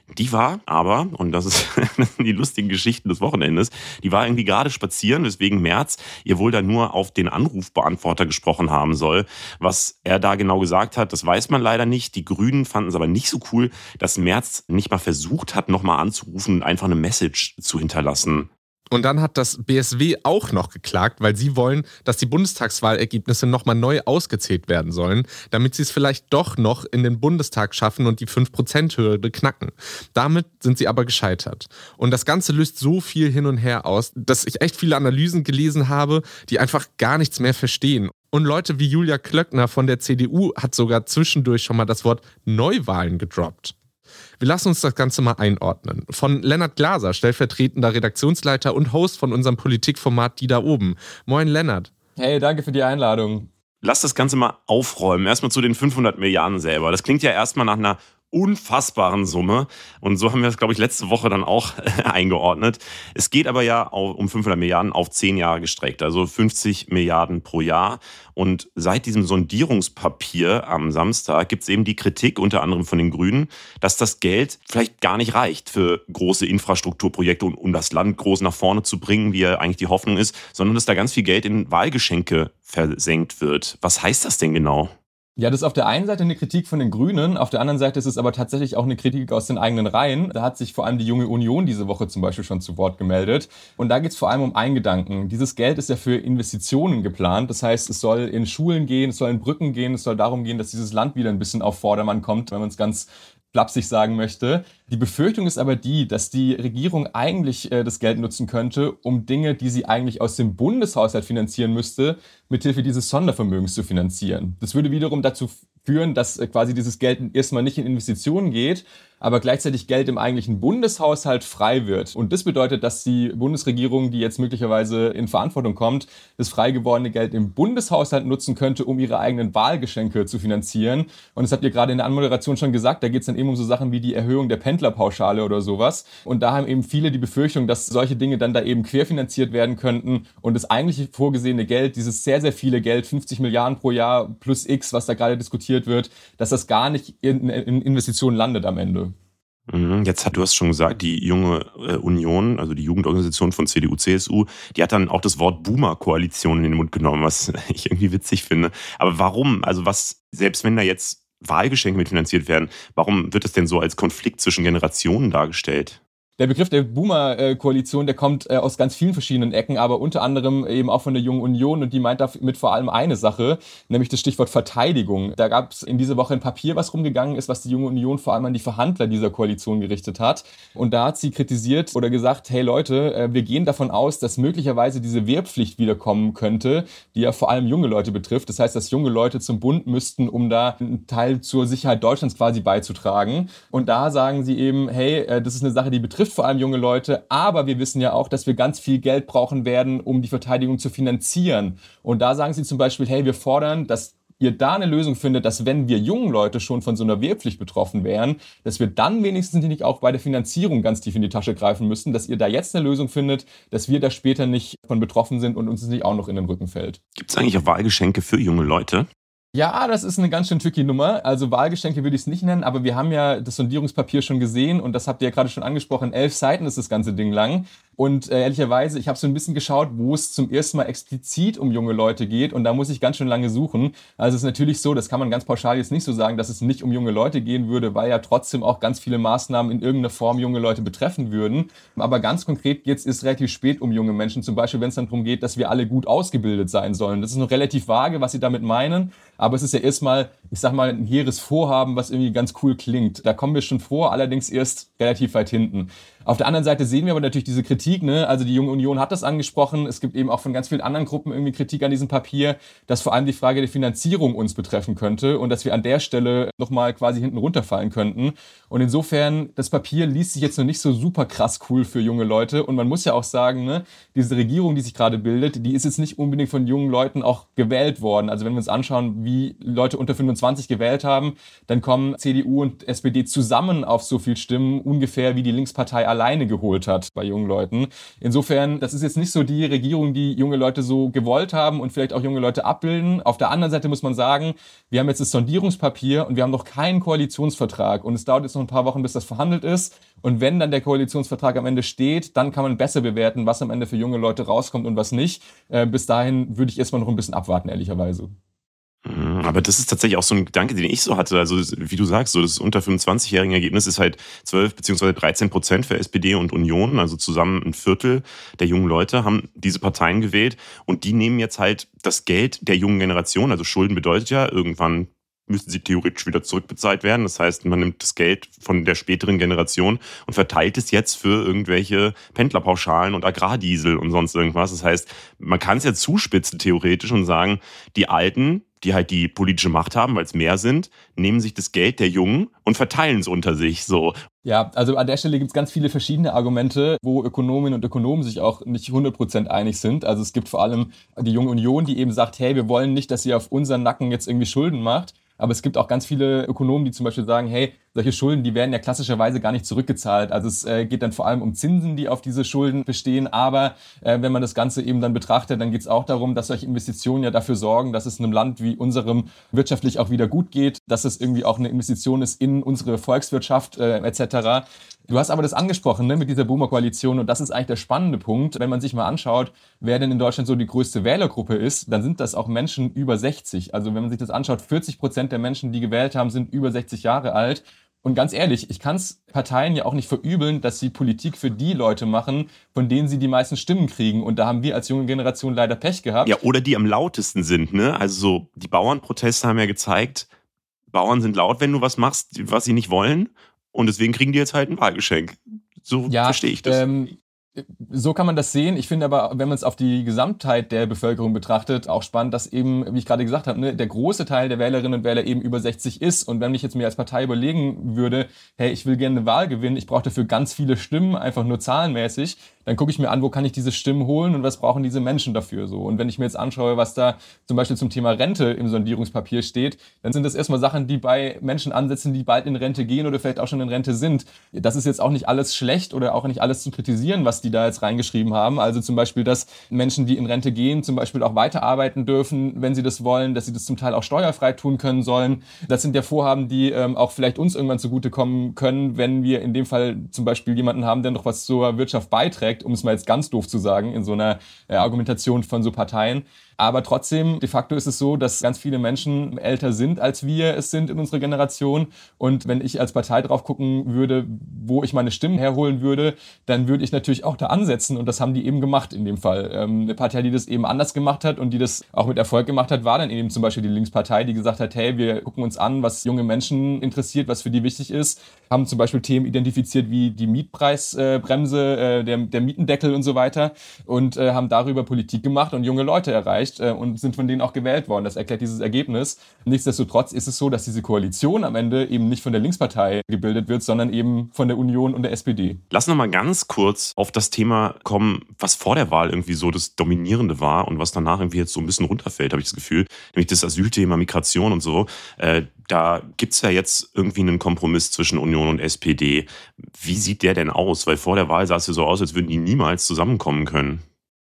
Die war aber, und das ist die lustigen Geschichten des Wochenendes, die war irgendwie gerade spazieren, weswegen Merz ihr wohl da nur auf den Anrufbeantworter gesprochen haben soll. Was er da genau gesagt hat, das weiß man leider nicht. Die Grünen fanden es aber nicht so cool, dass Merz nicht mal versucht hat, nochmal anzurufen und einfach eine Message zu hinterlassen. Und dann hat das B S W auch noch geklagt, weil sie wollen, dass die Bundestagswahlergebnisse nochmal neu ausgezählt werden sollen, damit sie es vielleicht doch noch in den Bundestag schaffen und die fünf Prozent Hürde knacken. Damit sind sie aber gescheitert. Und das Ganze löst so viel hin und her aus, dass ich echt viele Analysen gelesen habe, die einfach gar nichts mehr verstehen. Und Leute wie Julia Klöckner von der C D U hat sogar zwischendurch schon mal das Wort Neuwahlen gedroppt. Wir lassen uns das Ganze mal einordnen. Von Lennart Glaser, stellvertretender Redaktionsleiter und Host von unserem Politikformat Die da oben. Moin Lennart. Hey, danke für die Einladung. Lass das Ganze mal aufräumen. Erstmal zu den fünfhundert Milliarden selber. Das klingt ja erstmal nach einer unfassbaren Summe. Und so haben wir das, glaube ich, letzte Woche dann auch eingeordnet. Es geht aber ja um fünfhundert Milliarden auf zehn Jahre gestreckt, also fünfzig Milliarden pro Jahr. Und seit diesem Sondierungspapier am Samstag gibt es eben die Kritik, unter anderem von den Grünen, dass das Geld vielleicht gar nicht reicht für große Infrastrukturprojekte, um, um das Land groß nach vorne zu bringen, wie ja eigentlich die Hoffnung ist, sondern dass da ganz viel Geld in Wahlgeschenke versenkt wird. Was heißt das denn genau? Ja, das ist auf der einen Seite eine Kritik von den Grünen, auf der anderen Seite ist es aber tatsächlich auch eine Kritik aus den eigenen Reihen. Da hat sich vor allem die Junge Union diese Woche zum Beispiel schon zu Wort gemeldet. Und da geht es vor allem um einen Gedanken. Dieses Geld ist ja für Investitionen geplant. Das heißt, es soll in Schulen gehen, es soll in Brücken gehen, es soll darum gehen, dass dieses Land wieder ein bisschen auf Vordermann kommt, wenn man es ganz flapsig sagen möchte. Die Befürchtung ist aber die, dass die Regierung eigentlich äh, das Geld nutzen könnte, um Dinge, die sie eigentlich aus dem Bundeshaushalt finanzieren müsste, mithilfe dieses Sondervermögens zu finanzieren. Das würde wiederum dazu führen, dass äh, quasi dieses Geld erstmal nicht in Investitionen geht, aber gleichzeitig Geld im eigentlichen Bundeshaushalt frei wird. Und das bedeutet, dass die Bundesregierung, die jetzt möglicherweise in Verantwortung kommt, das frei gewordene Geld im Bundeshaushalt nutzen könnte, um ihre eigenen Wahlgeschenke zu finanzieren. Und das habt ihr gerade in der Anmoderation schon gesagt, da geht es dann eben um so Sachen wie die Erhöhung der Pendlerpauschale oder sowas. Und da haben eben viele die Befürchtung, dass solche Dinge dann da eben querfinanziert werden könnten und das eigentliche vorgesehene Geld, dieses sehr, sehr viele Geld, fünfzig Milliarden pro Jahr plus X, was da gerade diskutiert wird, dass das gar nicht in, in Investitionen landet am Ende. Jetzt hat, du hast schon gesagt, die Junge Union, also die Jugendorganisation von C D U, C S U, die hat dann auch das Wort Boomer-Koalition in den Mund genommen, was ich irgendwie witzig finde. Aber warum? Also was, selbst wenn da jetzt Wahlgeschenke mitfinanziert werden, warum wird das denn so als Konflikt zwischen Generationen dargestellt? Der Begriff der Boomer-Koalition, der kommt äh, aus ganz vielen verschiedenen Ecken, aber unter anderem eben auch von der Jungen Union und die meint damit vor allem eine Sache, nämlich das Stichwort Verteidigung. Da gab es in dieser Woche ein Papier, was rumgegangen ist, was die Junge Union vor allem an die Verhandler dieser Koalition gerichtet hat. Und da hat sie kritisiert oder gesagt, hey Leute, äh, wir gehen davon aus, dass möglicherweise diese Wehrpflicht wiederkommen könnte, die ja vor allem junge Leute betrifft. Das heißt, dass junge Leute zum Bund müssten, um da einen Teil zur Sicherheit Deutschlands quasi beizutragen. Und da sagen sie eben, hey, äh, das ist eine Sache, die betrifft vor allem junge Leute, aber wir wissen ja auch, dass wir ganz viel Geld brauchen werden, um die Verteidigung zu finanzieren. Und da sagen sie zum Beispiel, hey, wir fordern, dass ihr da eine Lösung findet, dass wenn wir jungen Leute schon von so einer Wehrpflicht betroffen wären, dass wir dann wenigstens nicht auch bei der Finanzierung ganz tief in die Tasche greifen müssen, dass ihr da jetzt eine Lösung findet, dass wir da später nicht von betroffen sind und uns nicht auch noch in den Rücken fällt. Gibt es eigentlich auch Wahlgeschenke für junge Leute? Ja, das ist eine ganz schön tricky Nummer. Also Wahlgeschenke würde ich es nicht nennen, aber wir haben ja das Sondierungspapier schon gesehen und das habt ihr ja gerade schon angesprochen. Elf Seiten ist das ganze Ding lang. Und äh, ehrlicherweise, ich habe so ein bisschen geschaut, wo es zum ersten Mal explizit um junge Leute geht und da muss ich ganz schön lange suchen. Also es ist natürlich so, das kann man ganz pauschal jetzt nicht so sagen, dass es nicht um junge Leute gehen würde, weil ja trotzdem auch ganz viele Maßnahmen in irgendeiner Form junge Leute betreffen würden. Aber ganz konkret geht es relativ spät um junge Menschen, zum Beispiel wenn es dann darum geht, dass wir alle gut ausgebildet sein sollen. Das ist noch relativ vage, was sie damit meinen, aber es ist ja erstmal, ich sag mal, ein hehres Vorhaben, was irgendwie ganz cool klingt. Da kommen wir schon vor, allerdings erst relativ weit hinten. Auf der anderen Seite sehen wir aber natürlich diese Kritik, ne? Also die Junge Union hat das angesprochen. Es gibt eben auch von ganz vielen anderen Gruppen irgendwie Kritik an diesem Papier, dass vor allem die Frage der Finanzierung uns betreffen könnte und dass wir an der Stelle nochmal quasi hinten runterfallen könnten. Und insofern, das Papier liest sich jetzt noch nicht so super krass cool für junge Leute. Und man muss ja auch sagen, ne, diese Regierung, die sich gerade bildet, die ist jetzt nicht unbedingt von jungen Leuten auch gewählt worden. Also wenn wir uns anschauen, wie Leute unter fünfundzwanzig gewählt haben, dann kommen C D U und S P D zusammen auf so viel Stimmen, ungefähr wie die Linkspartei allein. alleine geholt hat bei jungen Leuten. Insofern, das ist jetzt nicht so die Regierung, die junge Leute so gewollt haben und vielleicht auch junge Leute abbilden. Auf der anderen Seite muss man sagen, wir haben jetzt das Sondierungspapier und wir haben noch keinen Koalitionsvertrag und es dauert jetzt noch ein paar Wochen, bis das verhandelt ist. Und wenn dann der Koalitionsvertrag am Ende steht, dann kann man besser bewerten, was am Ende für junge Leute rauskommt und was nicht. Äh, bis dahin würde ich erstmal noch ein bisschen abwarten, ehrlicherweise. Aber das ist tatsächlich auch so ein Gedanke, den ich so hatte. Also wie du sagst, so das unter fünfundzwanzigjährigen Ergebnis ist halt zwölf beziehungsweise dreizehn Prozent für S P D und Union. Also zusammen ein Viertel der jungen Leute haben diese Parteien gewählt. Und die nehmen jetzt halt das Geld der jungen Generation. Also Schulden bedeutet ja, irgendwann müssen sie theoretisch wieder zurückbezahlt werden. Das heißt, man nimmt das Geld von der späteren Generation und verteilt es jetzt für irgendwelche Pendlerpauschalen und Agrardiesel und sonst irgendwas. Das heißt, man kann es ja zuspitzen theoretisch und sagen, die Alten, die halt die politische Macht haben, weil es mehr sind, nehmen sich das Geld der Jungen und verteilen es unter sich. So. Ja, also an der Stelle gibt es ganz viele verschiedene Argumente, wo Ökonominnen und Ökonomen sich auch nicht hundert Prozent einig sind. Also es gibt vor allem die Junge Union, die eben sagt, hey, wir wollen nicht, dass ihr auf unseren Nacken jetzt irgendwie Schulden macht. Aber es gibt auch ganz viele Ökonomen, die zum Beispiel sagen, hey, solche Schulden, die werden ja klassischerweise gar nicht zurückgezahlt. Also es äh, geht dann vor allem um Zinsen, die auf diese Schulden bestehen. Aber äh, wenn man das Ganze eben dann betrachtet, dann geht es auch darum, dass solche Investitionen ja dafür sorgen, dass es einem Land wie unserem wirtschaftlich auch wieder gut geht, dass es irgendwie auch eine Investition ist in unsere Volkswirtschaft äh, et cetera. Du hast aber das angesprochen, ne, mit dieser Boomer-Koalition, und das ist eigentlich der spannende Punkt. Wenn man sich mal anschaut, wer denn in Deutschland so die größte Wählergruppe ist, dann sind das auch Menschen über sechzig. Also wenn man sich das anschaut, vierzig Prozent der Menschen, die gewählt haben, sind über sechzig Jahre alt. Und ganz ehrlich, ich kann es Parteien ja auch nicht verübeln, dass sie Politik für die Leute machen, von denen sie die meisten Stimmen kriegen. Und da haben wir als junge Generation leider Pech gehabt. Ja, oder die am lautesten sind, ne? Also so, die Bauernproteste haben ja gezeigt, Bauern sind laut, wenn du was machst, was sie nicht wollen. Und deswegen kriegen die jetzt halt ein Wahlgeschenk. So ja, verstehe ich das. Ähm, so kann man das sehen. Ich finde aber, wenn man es auf die Gesamtheit der Bevölkerung betrachtet, auch spannend, dass eben, wie ich gerade gesagt habe, ne, der große Teil der Wählerinnen und Wähler eben über sechzig ist. Und wenn ich jetzt mir als Partei überlegen würde, hey, ich will gerne eine Wahl gewinnen, ich brauche dafür ganz viele Stimmen, einfach nur zahlenmäßig, dann gucke ich mir an, wo kann ich diese Stimmen holen und was brauchen diese Menschen dafür so. Und wenn ich mir jetzt anschaue, was da zum Beispiel zum Thema Rente im Sondierungspapier steht, dann sind das erstmal Sachen, die bei Menschen ansetzen, die bald in Rente gehen oder vielleicht auch schon in Rente sind. Das ist jetzt auch nicht alles schlecht oder auch nicht alles zu kritisieren, was die da jetzt reingeschrieben haben. Also zum Beispiel, dass Menschen, die in Rente gehen, zum Beispiel auch weiterarbeiten dürfen, wenn sie das wollen, dass sie das zum Teil auch steuerfrei tun können sollen. Das sind ja Vorhaben, die ähm, auch vielleicht uns irgendwann zugutekommen können, wenn wir in dem Fall zum Beispiel jemanden haben, der noch was zur Wirtschaft beiträgt, um es mal jetzt ganz doof zu sagen, in so einer äh, Argumentation von so Parteien. Aber trotzdem, de facto ist es so, dass ganz viele Menschen älter sind, als wir es sind in unserer Generation. Und wenn ich als Partei drauf gucken würde, wo ich meine Stimmen herholen würde, dann würde ich natürlich auch da ansetzen. Und das haben die eben gemacht in dem Fall. Ähm, eine Partei, die das eben anders gemacht hat und die das auch mit Erfolg gemacht hat, war dann eben zum Beispiel die Linkspartei, die gesagt hat, hey, wir gucken uns an, was junge Menschen interessiert, was für die wichtig ist. Haben zum Beispiel Themen identifiziert wie die Mietpreisbremse, äh, der, der Mietendeckel und so weiter. Und äh, haben darüber Politik gemacht und junge Leute erreicht und sind von denen auch gewählt worden. Das erklärt dieses Ergebnis. Nichtsdestotrotz ist es so, dass diese Koalition am Ende eben nicht von der Linkspartei gebildet wird, sondern eben von der Union und der S P D. Lass noch mal ganz kurz auf das Thema kommen, was vor der Wahl irgendwie so das Dominierende war und was danach irgendwie jetzt so ein bisschen runterfällt, habe ich das Gefühl. Nämlich das Asylthema, Migration und so. Äh, da gibt es ja jetzt irgendwie einen Kompromiss zwischen Union und S P D. Wie sieht der denn aus? Weil vor der Wahl sah es ja so aus, als würden die niemals zusammenkommen können.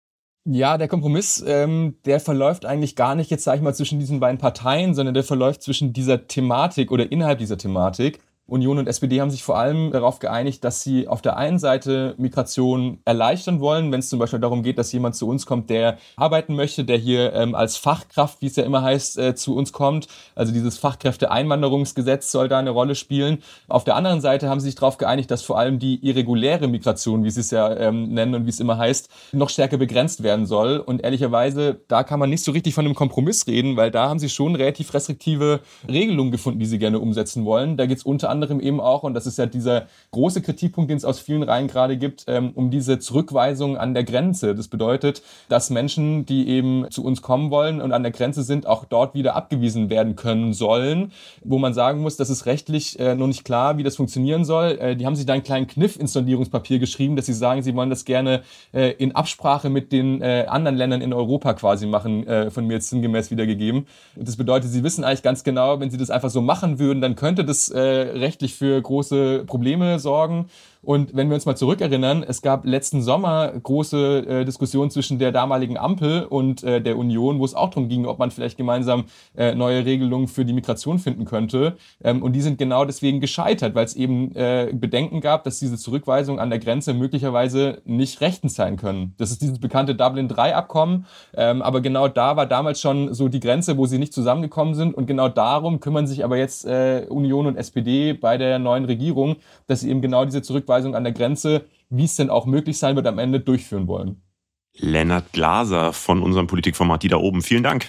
Ja, der Kompromiss, ähm, der verläuft eigentlich gar nicht jetzt, sag ich mal, zwischen diesen beiden Parteien, sondern der verläuft zwischen dieser Thematik oder innerhalb dieser Thematik. Union und S P D haben sich vor allem darauf geeinigt, dass sie auf der einen Seite Migration erleichtern wollen, wenn es zum Beispiel darum geht, dass jemand zu uns kommt, der arbeiten möchte, der hier ähm, als Fachkraft, wie es ja immer heißt, äh, zu uns kommt. Also dieses Fachkräfteeinwanderungsgesetz soll da eine Rolle spielen. Auf der anderen Seite haben sie sich darauf geeinigt, dass vor allem die irreguläre Migration, wie sie es ja ähm, nennen und wie es immer heißt, noch stärker begrenzt werden soll. Und ehrlicherweise, da kann man nicht so richtig von einem Kompromiss reden, weil da haben sie schon relativ restriktive Regelungen gefunden, die sie gerne umsetzen wollen. Da geht es unter anderem eben auch, und das ist ja dieser große Kritikpunkt, den es aus vielen Reihen gerade gibt, ähm, um diese Zurückweisung an der Grenze. Das bedeutet, dass Menschen, die eben zu uns kommen wollen und an der Grenze sind, auch dort wieder abgewiesen werden können sollen, wo man sagen muss, das ist rechtlich äh, noch nicht klar, wie das funktionieren soll. Äh, die haben sich da einen kleinen Kniff ins Sondierungspapier geschrieben, dass sie sagen, sie wollen das gerne äh, in Absprache mit den äh, anderen Ländern in Europa quasi machen, äh, von mir jetzt sinngemäß wiedergegeben. Und das bedeutet, sie wissen eigentlich ganz genau, wenn sie das einfach so machen würden, dann könnte das äh, rechtlich für große Probleme sorgen. Und wenn wir uns mal zurückerinnern, es gab letzten Sommer große äh, Diskussionen zwischen der damaligen Ampel und äh, der Union, wo es auch darum ging, ob man vielleicht gemeinsam äh, neue Regelungen für die Migration finden könnte. Ähm, und die sind genau deswegen gescheitert, weil es eben äh, Bedenken gab, dass diese Zurückweisungen an der Grenze möglicherweise nicht rechtens sein können. Das ist dieses bekannte Dublin drei Abkommen. Ähm, aber genau da war damals schon so die Grenze, wo sie nicht zusammengekommen sind. Und genau darum kümmern sich aber jetzt äh, Union und S P D bei der neuen Regierung, dass sie eben genau diese Zurückweisung an der Grenze, wie es denn auch möglich sein wird, am Ende durchführen wollen. Lennart Glaser von unserem Politikformat Die da oben. Vielen Dank.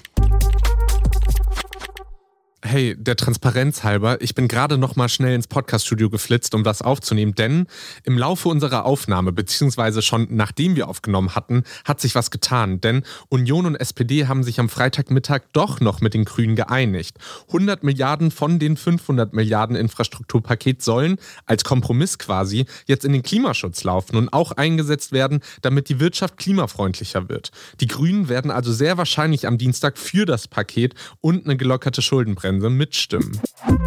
Hey, der Transparenz halber, ich bin gerade noch mal schnell ins Podcaststudio geflitzt, um was aufzunehmen, denn im Laufe unserer Aufnahme, beziehungsweise schon nachdem wir aufgenommen hatten, hat sich was getan, denn Union und S P D haben sich am Freitagmittag doch noch mit den Grünen geeinigt. hundert Milliarden von den fünfhundert Milliarden Infrastrukturpaket sollen, als Kompromiss quasi, jetzt in den Klimaschutz laufen und auch eingesetzt werden, damit die Wirtschaft klimafreundlicher wird. Die Grünen werden also sehr wahrscheinlich am Dienstag für das Paket und eine gelockerte Schuldenbremse mitstimmen.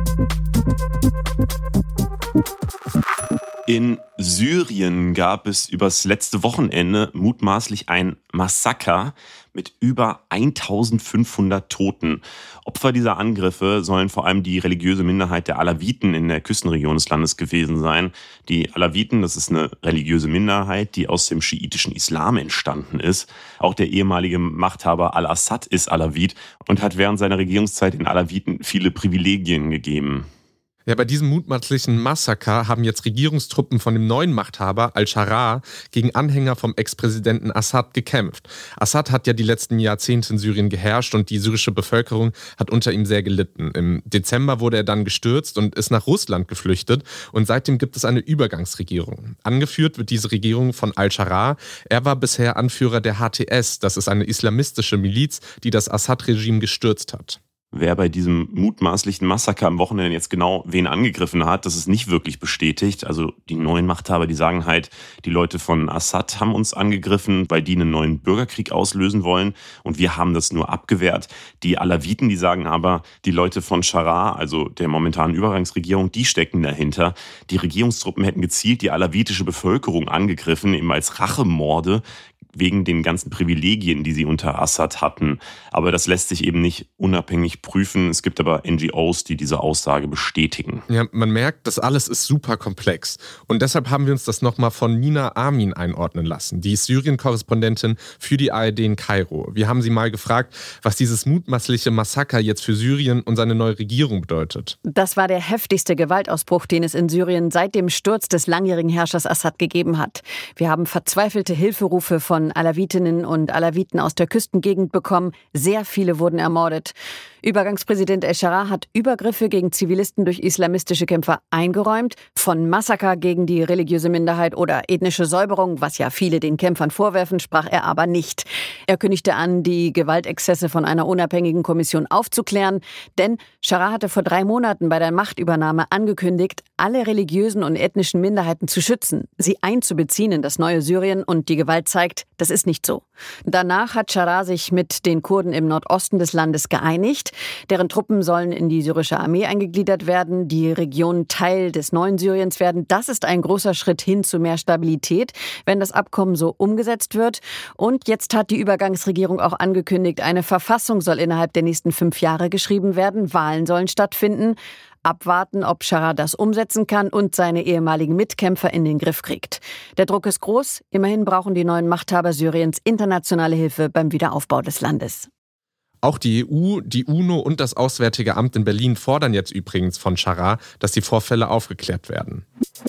In Syrien gab es übers letzte Wochenende mutmaßlich ein Massaker mit über eintausendfünfhundert Toten. Opfer dieser Angriffe sollen vor allem die religiöse Minderheit der Alawiten in der Küstenregion des Landes gewesen sein. Die Alawiten, das ist eine religiöse Minderheit, die aus dem schiitischen Islam entstanden ist. Auch der ehemalige Machthaber al-Assad ist Alawit und hat während seiner Regierungszeit den Alawiten viele Privilegien gegeben. Ja, bei diesem mutmaßlichen Massaker haben jetzt Regierungstruppen von dem neuen Machthaber al-Sharaa gegen Anhänger vom Ex-Präsidenten Assad gekämpft. Assad hat ja die letzten Jahrzehnte in Syrien geherrscht und die syrische Bevölkerung hat unter ihm sehr gelitten. Im Dezember wurde er dann gestürzt und ist nach Russland geflüchtet und seitdem gibt es eine Übergangsregierung. Angeführt wird diese Regierung von al-Sharaa. Er war bisher Anführer der H T S, das ist eine islamistische Miliz, die das Assad-Regime gestürzt hat. Wer bei diesem mutmaßlichen Massaker am Wochenende jetzt genau wen angegriffen hat, das ist nicht wirklich bestätigt. Also die neuen Machthaber, die sagen halt, die Leute von Assad haben uns angegriffen, weil die einen neuen Bürgerkrieg auslösen wollen und wir haben das nur abgewehrt. Die Alawiten, die sagen aber, die Leute von Sharaa, also der momentanen Übergangsregierung, die stecken dahinter. Die Regierungstruppen hätten gezielt die alawitische Bevölkerung angegriffen, eben als Rachemorde, wegen den ganzen Privilegien, die sie unter Assad hatten. Aber das lässt sich eben nicht unabhängig prüfen. Es gibt aber N G Os, die diese Aussage bestätigen. Ja, man merkt, das alles ist super komplex. Und deshalb haben wir uns das nochmal von Nina Amin einordnen lassen. Die ist Syrien-Korrespondentin für die A R D in Kairo. Wir haben sie mal gefragt, was dieses mutmaßliche Massaker jetzt für Syrien und seine neue Regierung bedeutet. Das war der heftigste Gewaltausbruch, den es in Syrien seit dem Sturz des langjährigen Herrschers Assad gegeben hat. Wir haben verzweifelte Hilferufe von Alawitinnen und Alawiten aus der Küstengegend bekommen. Sehr viele wurden ermordet. Übergangspräsident al-Sharaa hat Übergriffe gegen Zivilisten durch islamistische Kämpfer eingeräumt. Von Massaker gegen die religiöse Minderheit oder ethnische Säuberung, was ja viele den Kämpfern vorwerfen, sprach er aber nicht. Er kündigte an, die Gewaltexzesse von einer unabhängigen Kommission aufzuklären. Denn Sharaa hatte vor drei Monaten bei der Machtübernahme angekündigt, alle religiösen und ethnischen Minderheiten zu schützen, sie einzubeziehen in das neue Syrien, und die Gewalt zeigt, das ist nicht so. Danach hat Sharaa sich mit den Kurden im Nordosten des Landes geeinigt. Deren Truppen sollen in die syrische Armee eingegliedert werden, die Region Teil des neuen Syriens werden. Das ist ein großer Schritt hin zu mehr Stabilität, wenn das Abkommen so umgesetzt wird. Und jetzt hat die Übergangsregierung auch angekündigt, eine Verfassung soll innerhalb der nächsten fünf Jahre geschrieben werden, Wahlen sollen stattfinden. Abwarten, ob Sharaa das umsetzen kann und seine ehemaligen Mitkämpfer in den Griff kriegt. Der Druck ist groß. Immerhin brauchen die neuen Machthaber Syriens internationale Hilfe beim Wiederaufbau des Landes. Auch die E U, die UNO und das Auswärtige Amt in Berlin fordern jetzt übrigens von Sharaa, dass die Vorfälle aufgeklärt werden.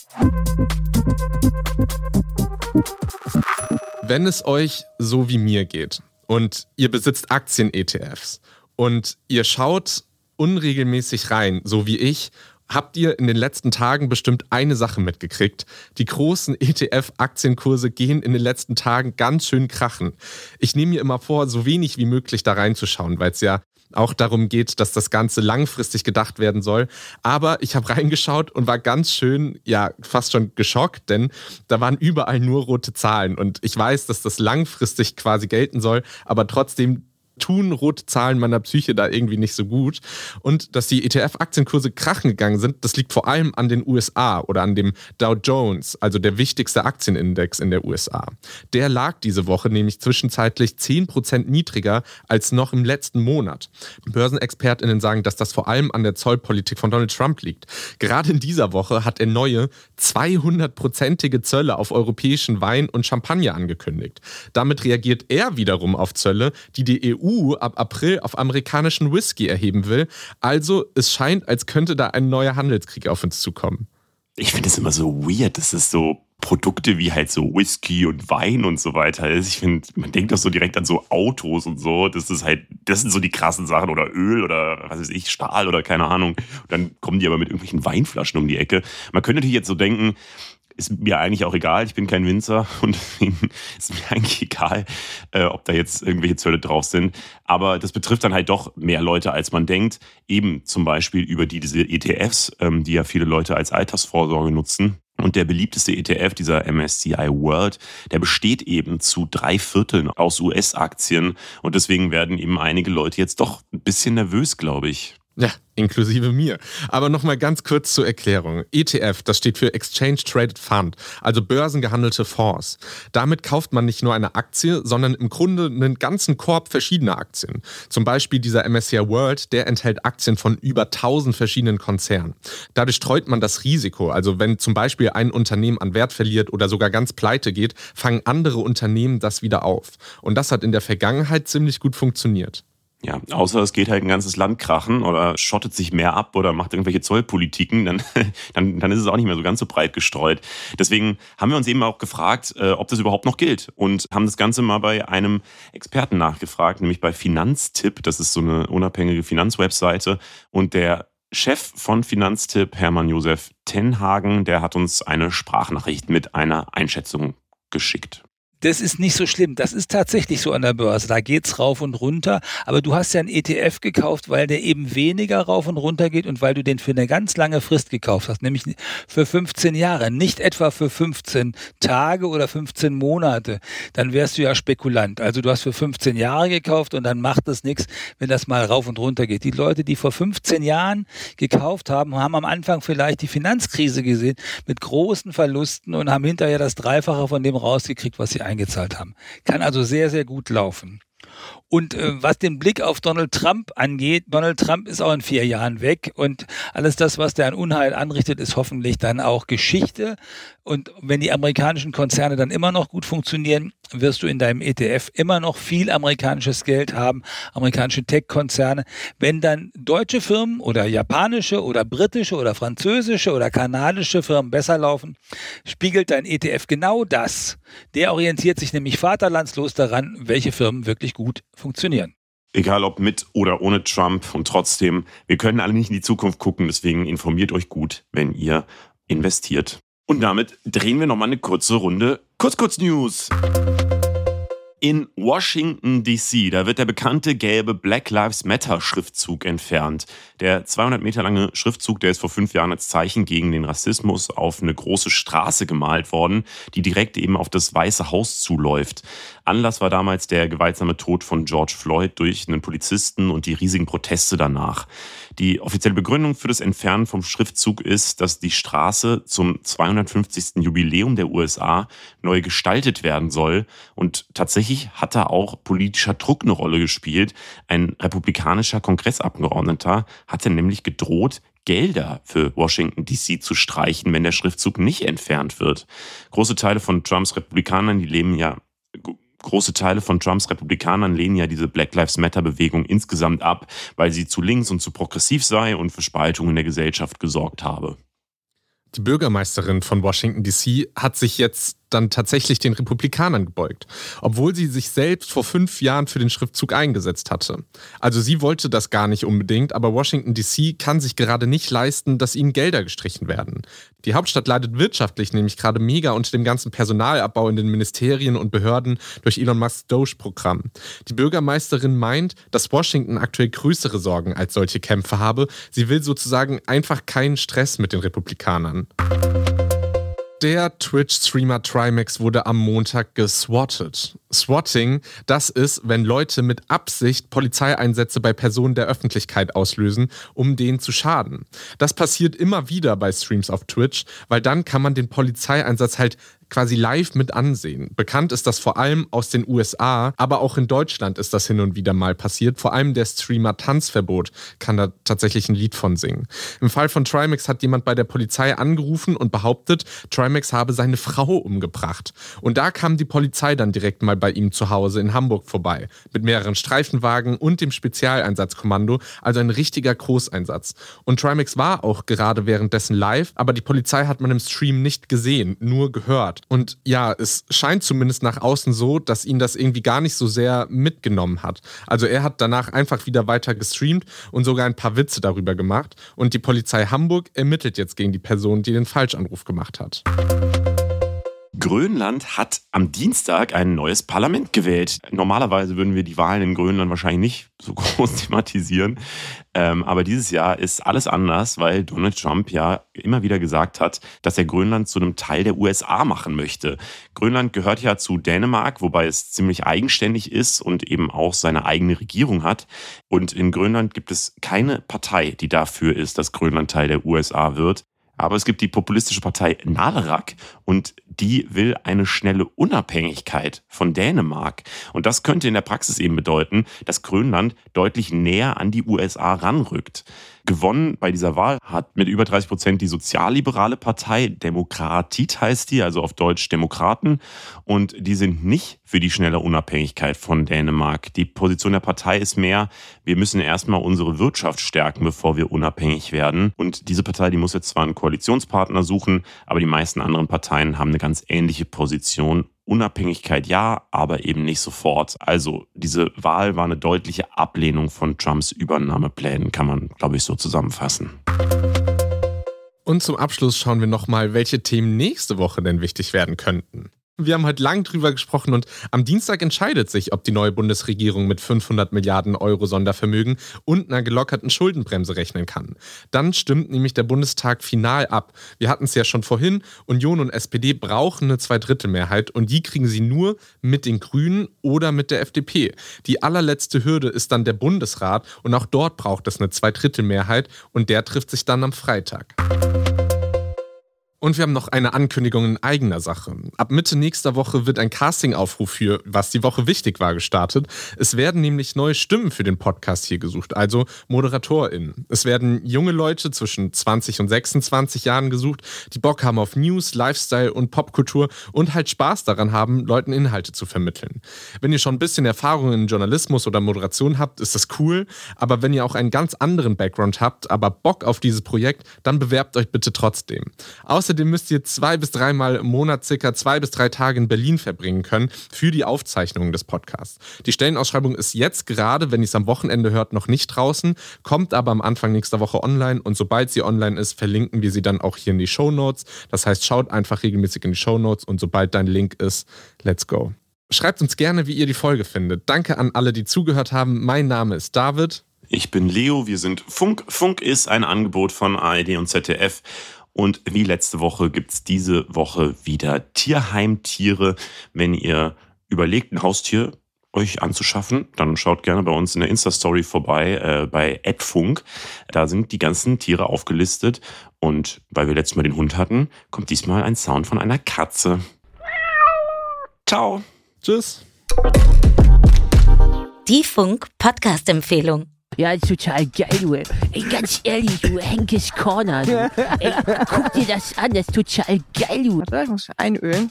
Wenn es euch so wie mir geht und ihr besitzt Aktien-E T Fs und ihr schaut unregelmäßig rein, so wie ich, habt ihr in den letzten Tagen bestimmt eine Sache mitgekriegt. Die großen E T F-Aktienkurse gehen in den letzten Tagen ganz schön krachen. Ich nehme mir immer vor, so wenig wie möglich da reinzuschauen, weil es ja auch darum geht, dass das Ganze langfristig gedacht werden soll. Aber ich habe reingeschaut und war ganz schön, ja, fast schon geschockt, denn da waren überall nur rote Zahlen. Und ich weiß, dass das langfristig quasi gelten soll, aber trotzdem tun rote Zahlen meiner Psyche da irgendwie nicht so gut. Und dass die E T F-Aktienkurse krachen gegangen sind, das liegt vor allem an den U S A oder an dem Dow Jones, also der wichtigste Aktienindex in der U S A. Der lag diese Woche nämlich zwischenzeitlich zehn Prozent niedriger als noch im letzten Monat. BörsenexpertInnen sagen, dass das vor allem an der Zollpolitik von Donald Trump liegt. Gerade in dieser Woche hat er neue zweihundertprozentige Zölle auf europäischen Wein und Champagner angekündigt. Damit reagiert er wiederum auf Zölle, die die E U ab April auf amerikanischen Whisky erheben will. Also es scheint, als könnte da ein neuer Handelskrieg auf uns zukommen. Ich finde es immer so weird, dass es so Produkte wie halt so Whisky und Wein und so weiter ist. Ich finde, man denkt doch so direkt an so Autos und so. Das ist halt, das sind so die krassen Sachen oder Öl oder was weiß ich, Stahl oder keine Ahnung. Und dann kommen die aber mit irgendwelchen Weinflaschen um die Ecke. Man könnte natürlich jetzt so denken, ist mir eigentlich auch egal, ich bin kein Winzer und deswegen ist mir eigentlich egal, äh, ob da jetzt irgendwelche Zölle drauf sind. Aber das betrifft dann halt doch mehr Leute, als man denkt. Eben zum Beispiel über die, diese E T Fs, ähm, die ja viele Leute als Altersvorsorge nutzen. Und der beliebteste E T F, dieser M S C I World, der besteht eben zu drei Vierteln aus U S-Aktien. Und deswegen werden eben einige Leute jetzt doch ein bisschen nervös, glaube ich. Ja, inklusive mir. Aber nochmal ganz kurz zur Erklärung. E T F, das steht für Exchange Traded Fund, also börsengehandelte Fonds. Damit kauft man nicht nur eine Aktie, sondern im Grunde einen ganzen Korb verschiedener Aktien. Zum Beispiel dieser M S C I World, der enthält Aktien von über tausend verschiedenen Konzernen. Dadurch streut man das Risiko. Also wenn zum Beispiel ein Unternehmen an Wert verliert oder sogar ganz pleite geht, fangen andere Unternehmen das wieder auf. Und das hat in der Vergangenheit ziemlich gut funktioniert. Ja, außer es geht halt ein ganzes Land krachen oder schottet sich mehr ab oder macht irgendwelche Zollpolitiken, dann, dann, dann ist es auch nicht mehr so ganz so breit gestreut. Deswegen haben wir uns eben auch gefragt, äh, ob das überhaupt noch gilt und haben das Ganze mal bei einem Experten nachgefragt, nämlich bei Finanztipp. Das ist so eine unabhängige Finanzwebseite und der Chef von Finanztipp, Hermann Josef Tenhagen, der hat uns eine Sprachnachricht mit einer Einschätzung geschickt. Das ist nicht so schlimm. Das ist tatsächlich so an der Börse. Da geht's rauf und runter. Aber du hast ja einen E T F gekauft, weil der eben weniger rauf und runter geht und weil du den für eine ganz lange Frist gekauft hast, nämlich für fünfzehn Jahre, nicht etwa für fünfzehn Tage oder fünfzehn Monate. Dann wärst du ja Spekulant. Also du hast für fünfzehn Jahre gekauft und dann macht es nichts, wenn das mal rauf und runter geht. Die Leute, die vor fünfzehn Jahren gekauft haben, haben am Anfang vielleicht die Finanzkrise gesehen mit großen Verlusten und haben hinterher das Dreifache von dem rausgekriegt, was sie eingezahlt haben. Kann also sehr, sehr gut laufen. Und äh, was den Blick auf Donald Trump angeht, Donald Trump ist auch in vier Jahren weg und alles das, was der an Unheil anrichtet, ist hoffentlich dann auch Geschichte. Und wenn die amerikanischen Konzerne dann immer noch gut funktionieren, wirst du in deinem E T F immer noch viel amerikanisches Geld haben, amerikanische Tech-Konzerne. Wenn dann deutsche Firmen oder japanische oder britische oder französische oder kanadische Firmen besser laufen, spiegelt dein E T F genau das. Der orientiert sich nämlich vaterlandslos daran, welche Firmen wirklich gut funktionieren. Egal ob mit oder ohne Trump und trotzdem, wir können alle nicht in die Zukunft gucken, deswegen informiert euch gut, wenn ihr investiert. Und damit drehen wir nochmal eine kurze Runde Kurz-Kurz-News. In Washington D C, da wird der bekannte gelbe Black Lives Matter Schriftzug entfernt. Der zweihundert Meter lange Schriftzug, der ist vor fünf Jahren als Zeichen gegen den Rassismus auf eine große Straße gemalt worden, die direkt eben auf das Weiße Haus zuläuft. Anlass war damals der gewaltsame Tod von George Floyd durch einen Polizisten und die riesigen Proteste danach. Die offizielle Begründung für das Entfernen vom Schriftzug ist, dass die Straße zum zweihundertfünfzigsten Jubiläum der U S A neu gestaltet werden soll. Und tatsächlich hat da auch politischer Druck eine Rolle gespielt. Ein republikanischer Kongressabgeordneter hatte nämlich gedroht, Gelder für Washington D C zu streichen, wenn der Schriftzug nicht entfernt wird. Große Teile von Trumps Republikanern, die leben ja... Große Teile von Trumps Republikanern lehnen ja diese Black Lives Matter-Bewegung insgesamt ab, weil sie zu links und zu progressiv sei und für Spaltung in der Gesellschaft gesorgt habe. Die Bürgermeisterin von Washington D C hat sich jetzt dann tatsächlich den Republikanern gebeugt, obwohl sie sich selbst vor fünf Jahren für den Schriftzug eingesetzt hatte. Also sie wollte das gar nicht unbedingt, aber Washington D C kann sich gerade nicht leisten, dass ihnen Gelder gestrichen werden. Die Hauptstadt leidet wirtschaftlich nämlich gerade mega unter dem ganzen Personalabbau in den Ministerien und Behörden durch Elon Musks Doge-Programm. Die Bürgermeisterin meint, dass Washington aktuell größere Sorgen als solche Kämpfe habe. Sie will sozusagen einfach keinen Stress mit den Republikanern. Der Twitch-Streamer Trimax wurde am Montag geswattet. Swatting, das ist, wenn Leute mit Absicht Polizeieinsätze bei Personen der Öffentlichkeit auslösen, um denen zu schaden. Das passiert immer wieder bei Streams auf Twitch, weil dann kann man den Polizeieinsatz halt quasi live mit ansehen. Bekannt ist das vor allem aus den U S A, aber auch in Deutschland ist das hin und wieder mal passiert. Vor allem der Streamer Tanzverbot kann da tatsächlich ein Lied von singen. Im Fall von Trimax hat jemand bei der Polizei angerufen und behauptet, Trimax habe seine Frau umgebracht. Und da kam die Polizei dann direkt mal bei ihm zu Hause in Hamburg vorbei. Mit mehreren Streifenwagen und dem Spezialeinsatzkommando, also ein richtiger Großeinsatz. Und Trimax war auch gerade währenddessen live, aber die Polizei hat man im Stream nicht gesehen, nur gehört. Und ja, es scheint zumindest nach außen so, dass ihn das irgendwie gar nicht so sehr mitgenommen hat. Also er hat danach einfach wieder weiter gestreamt und sogar ein paar Witze darüber gemacht. Und die Polizei Hamburg ermittelt jetzt gegen die Person, die den Falschanruf gemacht hat. Grönland hat am Dienstag ein neues Parlament gewählt. Normalerweise würden wir die Wahlen in Grönland wahrscheinlich nicht so groß thematisieren. Ähm, aber dieses Jahr ist alles anders, weil Donald Trump ja immer wieder gesagt hat, dass er Grönland zu einem Teil der U S A machen möchte. Grönland gehört ja zu Dänemark, wobei es ziemlich eigenständig ist und eben auch seine eigene Regierung hat. Und in Grönland gibt es keine Partei, die dafür ist, dass Grönland Teil der U S A wird. Aber es gibt die populistische Partei Naleraq und die will eine schnelle Unabhängigkeit von Dänemark. Und das könnte in der Praxis eben bedeuten, dass Grönland deutlich näher an die U S A ranrückt. Gewonnen bei dieser Wahl hat mit über dreißig Prozent die sozialliberale Partei, Demokratit heißt die, also auf Deutsch Demokraten. Und die sind nicht für die schnelle Unabhängigkeit von Dänemark. Die Position der Partei ist mehr, wir müssen erstmal unsere Wirtschaft stärken, bevor wir unabhängig werden. Und diese Partei, die muss jetzt zwar einen Koalitionspartner suchen, aber die meisten anderen Parteien haben eine ganz ähnliche Position. Unabhängigkeit ja, aber eben nicht sofort. Also diese Wahl war eine deutliche Ablehnung von Trumps Übernahmeplänen, kann man, glaube ich, so zusammenfassen. Und zum Abschluss schauen wir nochmal, welche Themen nächste Woche denn wichtig werden könnten. Wir haben heute lang drüber gesprochen und am Dienstag entscheidet sich, ob die neue Bundesregierung mit fünfhundert Milliarden Euro Sondervermögen und einer gelockerten Schuldenbremse rechnen kann. Dann stimmt nämlich der Bundestag final ab. Wir hatten es ja schon vorhin, Union und S P D brauchen eine Zweidrittelmehrheit und die kriegen sie nur mit den Grünen oder mit der F D P. Die allerletzte Hürde ist dann der Bundesrat und auch dort braucht es eine Zweidrittelmehrheit und der trifft sich dann am Freitag. Und wir haben noch eine Ankündigung in eigener Sache. Ab Mitte nächster Woche wird ein Casting-Aufruf für Was die Woche wichtig war gestartet. Es werden nämlich neue Stimmen für den Podcast hier gesucht, also ModeratorInnen. Es werden junge Leute zwischen zwanzig und sechsundzwanzig Jahren gesucht, die Bock haben auf News, Lifestyle und Popkultur und halt Spaß daran haben, Leuten Inhalte zu vermitteln. Wenn ihr schon ein bisschen Erfahrung in Journalismus oder Moderation habt, ist das cool. Aber wenn ihr auch einen ganz anderen Background habt, aber Bock auf dieses Projekt, dann bewerbt euch bitte trotzdem. Außerdem müsst ihr zwei bis dreimal im Monat circa zwei bis drei Tage in Berlin verbringen können für die Aufzeichnungen des Podcasts. Die Stellenausschreibung ist jetzt gerade, wenn ihr es am Wochenende hört, noch nicht draußen, kommt aber am Anfang nächster Woche online und sobald sie online ist, verlinken wir sie dann auch hier in die Shownotes. Das heißt, schaut einfach regelmäßig in die Shownotes und sobald dein Link ist, let's go. Schreibt uns gerne, wie ihr die Folge findet. Danke an alle, die zugehört haben. Mein Name ist David. Ich bin Leo, wir sind Funk. Funk ist ein Angebot von A R D und Z D F. Und wie letzte Woche gibt's diese Woche wieder Tierheimtiere. Wenn ihr überlegt, ein Haustier euch anzuschaffen, dann schaut gerne bei uns in der Insta-Story vorbei, äh, bei at funk. Da sind die ganzen Tiere aufgelistet. Und weil wir letztes Mal den Hund hatten, kommt diesmal ein Sound von einer Katze. Ciao. Tschüss. Die Funk-Podcast-Empfehlung. Ja, ist total geil, du. Ey, ganz ehrlich, du, Henkes Corner, du. Ey, guck dir das an, das ist total geil, du. Warte, ich muss einölen.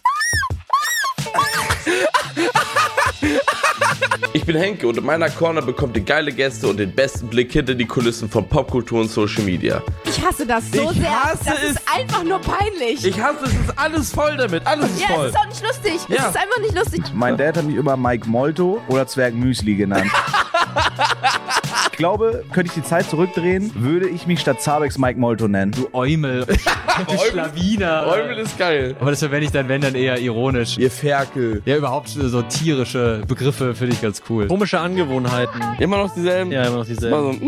Ich bin Henke und in meiner Corner bekommt ihr geile Gäste und den besten Blick hinter die Kulissen von Popkultur und Social Media. Ich hasse das so ich sehr. Hasse das es. ist einfach nur peinlich. Ich hasse es, es ist alles voll damit. Alles ist ja, voll. es ist auch nicht lustig. Ja. Es ist einfach nicht lustig. Mein Dad hat mich immer Mike Molto oder Zwerg Müsli genannt. glaube, könnte ich die Zeit zurückdrehen, würde ich mich statt Zabex Mike Molto nennen. Du Eumel. Du Schlawiner. Eumel ist geil. Aber das verwende ich dann, wenn, dann eher ironisch. Ihr Ferkel. Ja, überhaupt so tierische Begriffe finde ich ganz cool. Komische Angewohnheiten. Immer noch dieselben? Ja, immer noch dieselben.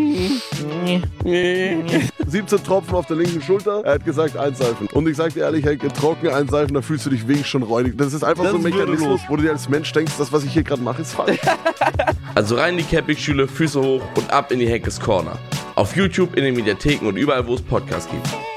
So, siebzehn Tropfen auf der linken Schulter. Er hat gesagt, einseifen. Und ich sag dir ehrlich, hey, trocken einseifen, da fühlst du dich wenigstens schon räudig. Das ist einfach das so ein Mechanismus, wo du dir als Mensch denkst, das, was ich hier gerade mache, ist falsch. Also rein in die Campingstühle, Füße hoch und ab in die Henkes Corner. Auf YouTube, in den Mediatheken und überall, wo es Podcasts gibt.